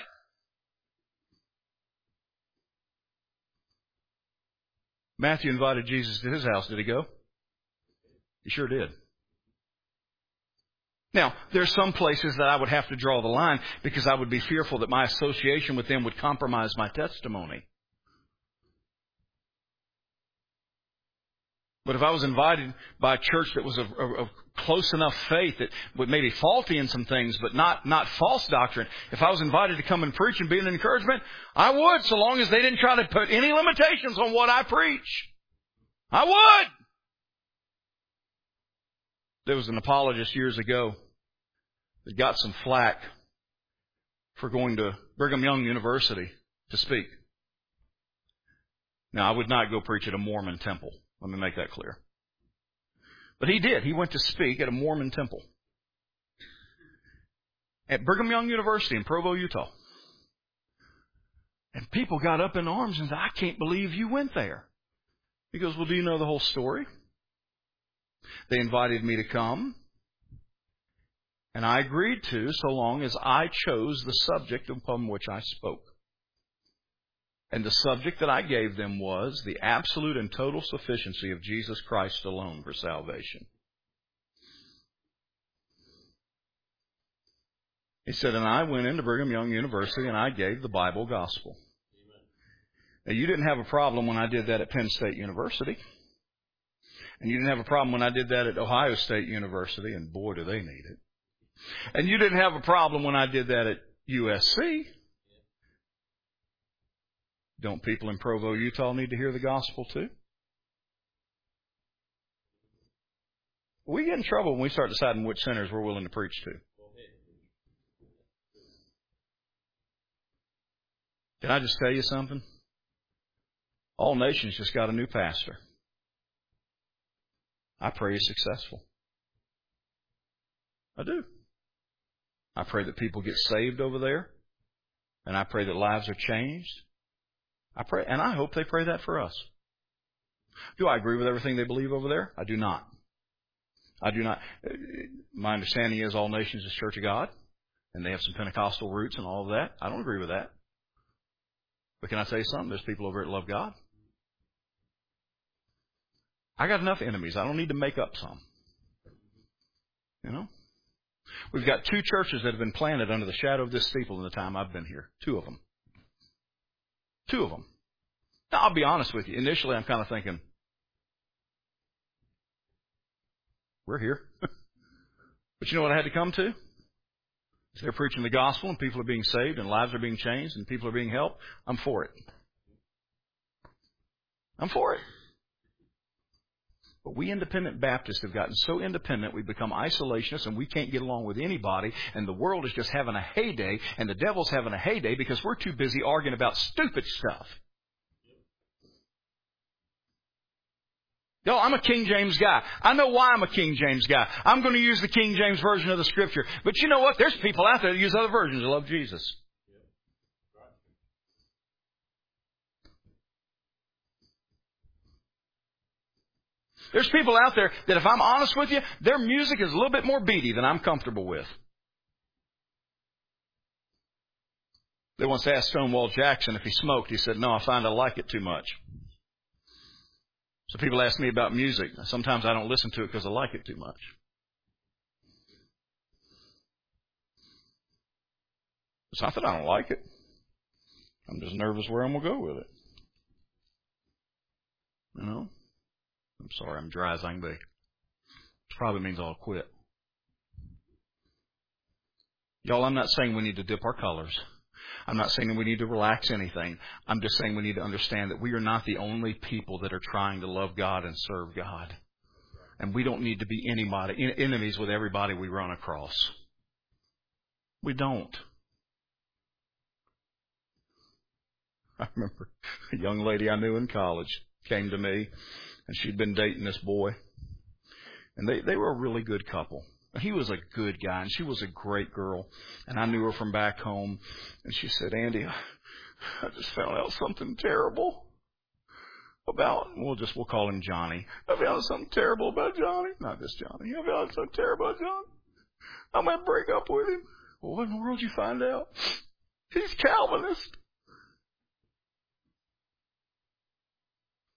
Matthew invited Jesus to his house. Did he go? He sure did. Now, there's some places that I would have to draw the line because I would be fearful that my association with them would compromise my testimony. But if I was invited by a church that was of, of, of close enough faith that would maybe faulty in some things, but not, not false doctrine, if I was invited to come and preach and be an encouragement, I would, so long as they didn't try to put any limitations on what I preach. I would. There was an apologist years ago that got some flack for going to Brigham Young University to speak. Now, I would not go preach at a Mormon temple. Let me make that clear. But he did. He went to speak at a Mormon temple at Brigham Young University in Provo, Utah. And people got up in arms and said, I can't believe you went there. He goes, well, do you know the whole story? They invited me to come, and I agreed to, so long as I chose the subject upon which I spoke. And the subject that I gave them was the absolute and total sufficiency of Jesus Christ alone for salvation. He said, and I went into Brigham Young University and I gave the Bible gospel. Now, you didn't have a problem when I did that at Penn State University. And you didn't have a problem when I did that at Ohio State University, and boy, do they need it. And you didn't have a problem when I did that at U S C. Don't people in Provo, Utah need to hear the gospel too? We get in trouble when we start deciding which sinners we're willing to preach to. Can I just tell you something? All Nations just got a new pastor. I pray he's successful. I do. I pray that people get saved over there. And I pray that lives are changed. I pray, and I hope they pray that for us. Do I agree with everything they believe over there? I do not. I do not. My understanding is All Nations is Church of God, and they have some Pentecostal roots and all of that. I don't agree with that. But can I tell you something? There's people over there that love God. I got enough enemies. I don't need to make up some. You know? We've got two churches that have been planted under the shadow of this steeple in the time I've been here. Two of them. Two of them. Now, I'll be honest with you. Initially, I'm kind of thinking, we're here. But you know what I had to come to? They're preaching the gospel and people are being saved and lives are being changed and people are being helped. I'm for it. I'm for it. But we independent Baptists have gotten so independent, we've become isolationists and we can't get along with anybody, and the world is just having a heyday, and the devil's having a heyday because we're too busy arguing about stupid stuff. Yo, I'm a King James guy. I know why I'm a King James guy. I'm going to use the King James version of the Scripture. But you know what? There's people out there that use other versions that love Jesus. There's people out there that, if I'm honest with you, their music is a little bit more beaty than I'm comfortable with. They once asked Stonewall Jackson if he smoked. He said, no, I find I like it too much. So people ask me about music. Sometimes I don't listen to it because I like it too much. It's not that I don't like it. I'm just nervous where I'm going to go with it. You know? I'm sorry, I'm dry as I can be. Which probably means I'll quit. Y'all, I'm not saying we need to dip our colors. I'm not saying that we need to relax anything. I'm just saying we need to understand that we are not the only people that are trying to love God and serve God. And we don't need to be anybody, enemies with everybody we run across. We don't. I remember a young lady I knew in college came to me, and she'd been dating this boy. And they, they were a really good couple. He was a good guy, and she was a great girl. And I knew her from back home. And she said, Andy, I just found out something terrible about, we'll just, we'll call him Johnny. I found out something terrible about Johnny. Not this Johnny. I found out something terrible about Johnny. I might break up with him. Well, what in the world did you find out? He's Calvinist.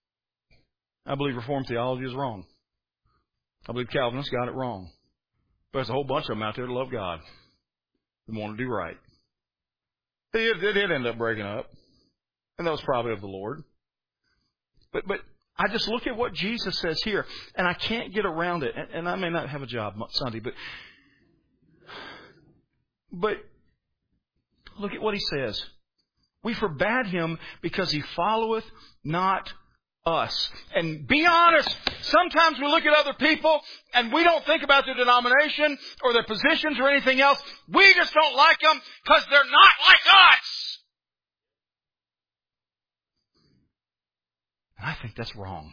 I believe Reformed theology is wrong. I believe Calvinists got it wrong. But there's a whole bunch of them out there that love God and want to do right. They, they did end up breaking up. And that was probably of the Lord. But but I just look at what Jesus says here, and I can't get around it. And, and I may not have a job Sunday, but but look at what he says. We forbade him because he followeth not us. And be honest, sometimes we look at other people and we don't think about their denomination or their positions or anything else. We just don't like them because they're not like us. And I think that's wrong.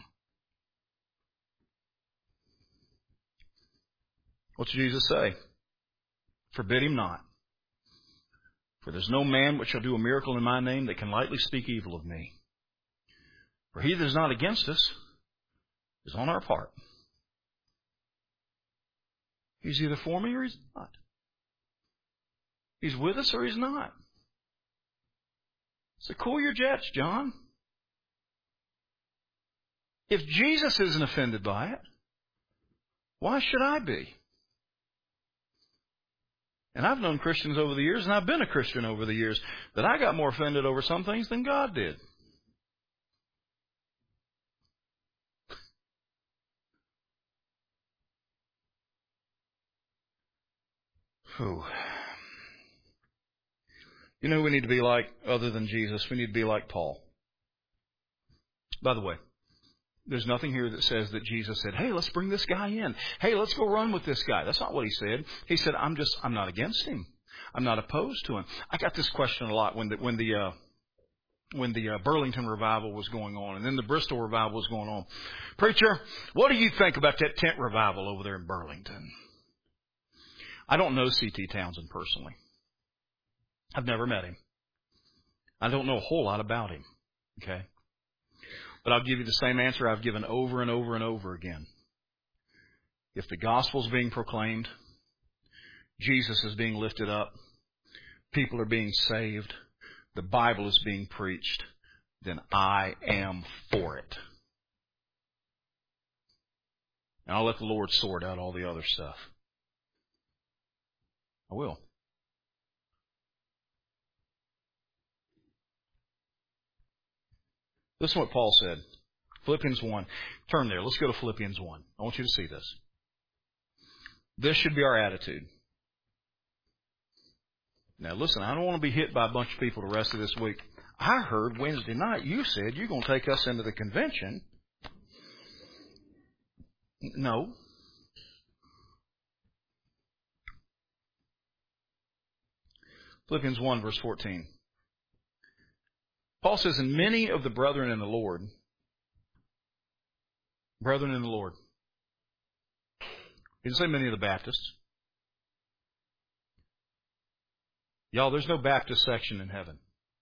What's Jesus say? Forbid him not. For there's no man which shall do a miracle in my name that can lightly speak evil of me. For he that is not against us is on our part. He's either for me or he's not. He's with us or he's not. So cool your jets, John. If Jesus isn't offended by it, why should I be? And I've known Christians over the years, and I've been a Christian over the years, that I got more offended over some things than God did. Whew. You know who we need to be like other than Jesus? We need to be like Paul. By the way, there's nothing here that says that Jesus said, hey, let's bring this guy in. Hey, let's go run with this guy. That's not what he said. He said, I'm just, I'm not against him. I'm not opposed to him. I got this question a lot when the, when the, uh, when the uh, Burlington revival was going on and then the Bristol revival was going on. Preacher, what do you think about that tent revival over there in Burlington? I don't know C T Townsend personally. I've never met him. I don't know a whole lot about him. Okay? But I'll give you the same answer I've given over and over and over again. If the gospel's being proclaimed, Jesus is being lifted up, people are being saved, the Bible is being preached, then I am for it. And I'll let the Lord sort out all the other stuff. I will. Listen to what Paul said. Philippians one. Turn there. Let's go to Philippians one. I want you to see this. This should be our attitude. Now listen, I don't want to be hit by a bunch of people the rest of this week. I heard Wednesday night you said you're going to take us into the convention. No. Philippians one, verse fourteen. Paul says, and many of the brethren in the Lord, brethren in the Lord. He didn't say many of the Baptists. Y'all, there's no Baptist section in heaven.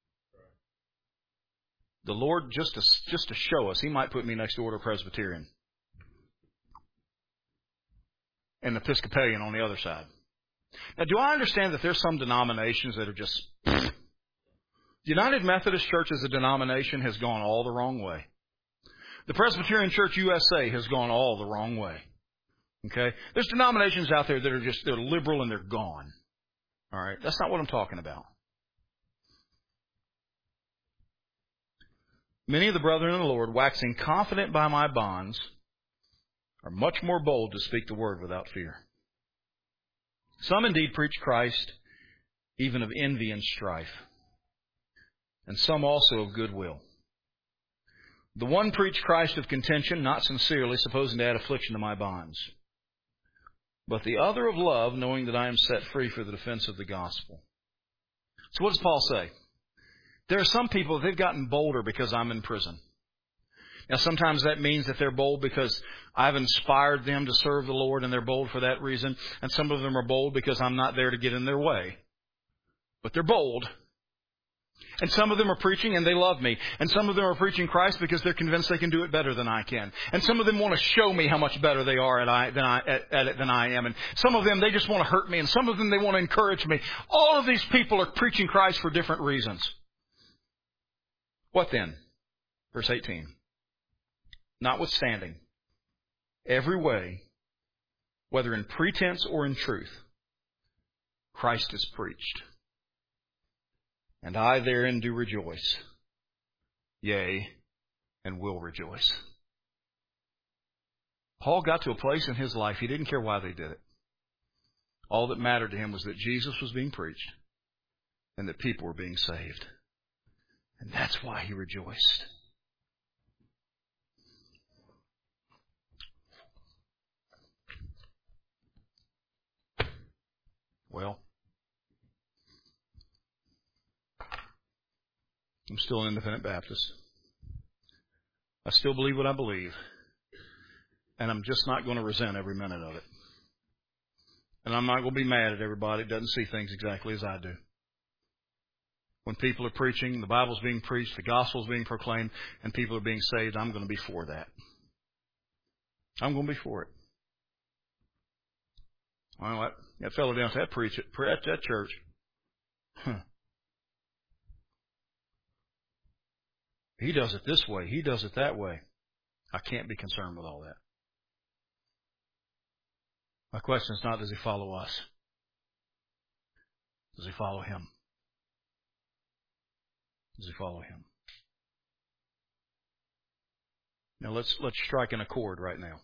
The Lord, just to, just to show us, He might put me next door to a Presbyterian. And Episcopalian on the other side. Now, do I understand that there's some denominations that are just... The United Methodist Church as a denomination has gone all the wrong way. The Presbyterian Church U S A has gone all the wrong way. Okay? There's denominations out there that are just, they're liberal and they're gone. All right? That's not what I'm talking about. Many of the brethren in the Lord, waxing confident by my bonds, are much more bold to speak the word without fear. Some indeed preach Christ, even of envy and strife, and some also of goodwill. The one preached Christ of contention, not sincerely, supposing to add affliction to my bonds. But the other of love, knowing that I am set free for the defense of the gospel. So what does Paul say? There are some people, they've gotten bolder because I'm in prison. Now, sometimes that means that they're bold because I've inspired them to serve the Lord, and they're bold for that reason. And some of them are bold because I'm not there to get in their way. But they're bold. And some of them are preaching and they love me. And some of them are preaching Christ because they're convinced they can do it better than I can. And some of them want to show me how much better they are at, I, than, I, at, at it than I am. And some of them, they just want to hurt me. And some of them, they want to encourage me. All of these people are preaching Christ for different reasons. What then? Verse eighteen. Notwithstanding, every way whether in pretense or in truth, Christ is preached. And I therein do rejoice, yea, and will rejoice. Paul got to a place in his life, he didn't care why they did it. All that mattered to him was that Jesus was being preached and that people were being saved. And that's why he rejoiced. Well, I'm still an independent Baptist. I still believe what I believe. And I'm just not going to resent every minute of it. And I'm not going to be mad at everybody that doesn't see things exactly as I do. When people are preaching, the Bible's being preached, the gospel's being proclaimed, and people are being saved, I'm going to be for that. I'm going to be for it. Well, that, that fellow down at that preach at that church, huh. He does it this way. He does it that way. I can't be concerned with all that. My question is not, does he follow us? Does he follow him? Does he follow him? Now let's let's strike an accord right now.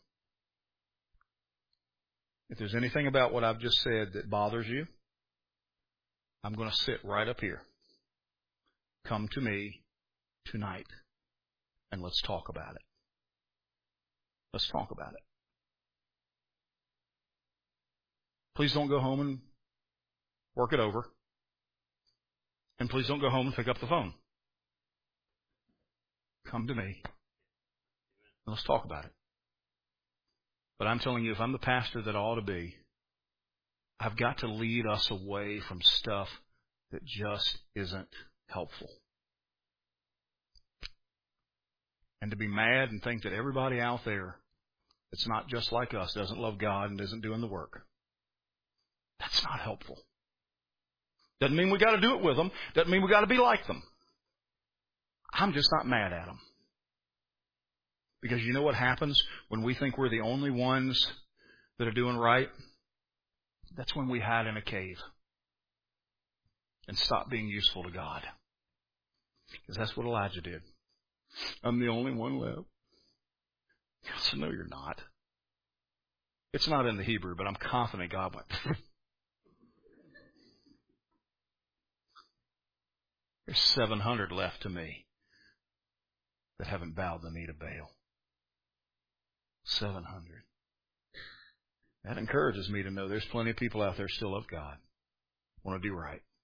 If there's anything about what I've just said that bothers you, I'm going to sit right up here. Come to me tonight, and let's talk about it. Let's talk about it. Please don't go home and work it over. And please don't go home and pick up the phone. Come to me, and let's talk about it. But I'm telling you, if I'm the pastor that I ought to be, I've got to lead us away from stuff that just isn't helpful. And to be mad and think that everybody out there that's not just like us doesn't love God and isn't doing the work. That's not helpful. Doesn't mean we got to do it with them. Doesn't mean we got to be like them. I'm just not mad at them. Because you know what happens when we think we're the only ones that are doing right? That's when we hide in a cave and stop being useful to God. Because that's what Elijah did. I'm the only one left. God said, no, you're not. It's not in the Hebrew, but I'm confident God went, there's seven hundred left to me that haven't bowed the knee to Baal. seven hundred. That encourages me to know there's plenty of people out there still love God, want to do right.